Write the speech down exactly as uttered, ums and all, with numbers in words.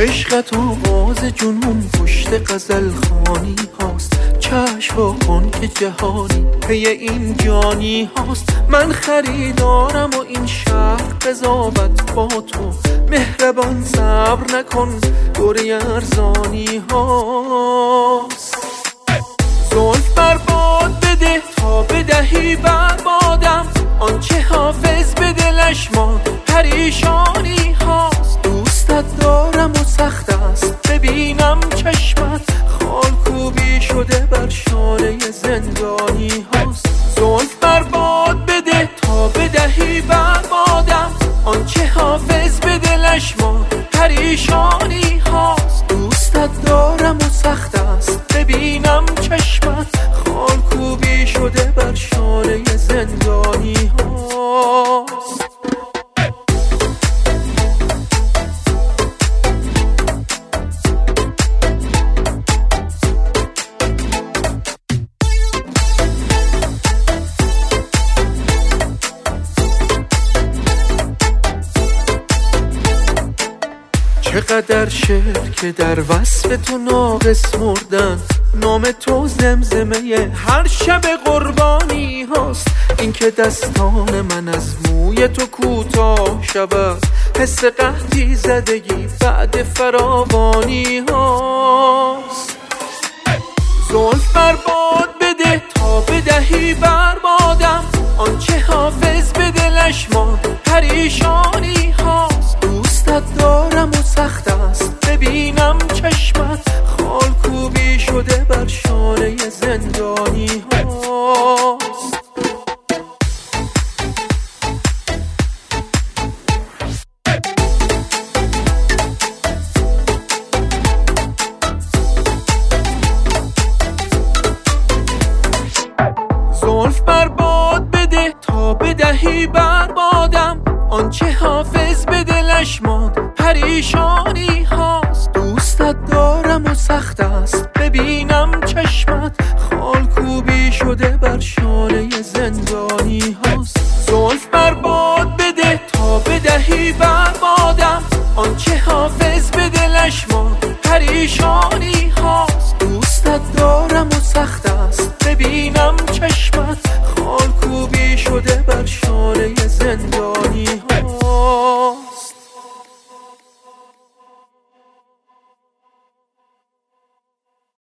عشقت آغاز جنون پشت غزل خانی هاست، چشم وا کن که جهانی پی این جانی هاست. من خریدارم و این شهر قضاوت با تو، مهربان صبر نکن دوره ارزانی هاست. زلف برباد بده تا بدهی بربادم، آنچه حافظ به دلش ماند پریشانی هاست. دوستت دارم و سخت است ببینم چشمت، خالکوبی شده بر شانه زندانی هاست. زلف برباد بده تا بدهی بربادم، آنچه حافظ به دلش ماند پریشانی هاست. دوستت دارم و سخت است ببینم چشمت، خالکوبی شده بر شانه زندانی هاست. چقدر شعر که در وصف تو ناقص مردن، نام تو زمزمه هر شب قربانی هاست. این که دستان من از موی تو کوتاه شود، حس قحطی زدگی بعد فراوانی هاست. زلف برباد بده تا بدهی بربادم، آنچه حافظ به دلش ماند پریشانی هاست. دوستت دارم و سخت است ببینم چشمت، خالکوبی شده بر شانه زندانی هاست. زلف برباد بده تا بدهی بربادم، آنچه حافظ به دلش ماند پریشانی هاست. دوستت دارم و سخت است ببینم چشمت، خالکوبی شده بر شانه زندانی هاست. زلف برباد بده تا بدهی بربادم، آنچه حافظ به دلش ماند پریشانی هاست. دوستت دارم و سخت است ببینم چشمت، خالکوبی شده بر شانه زندانی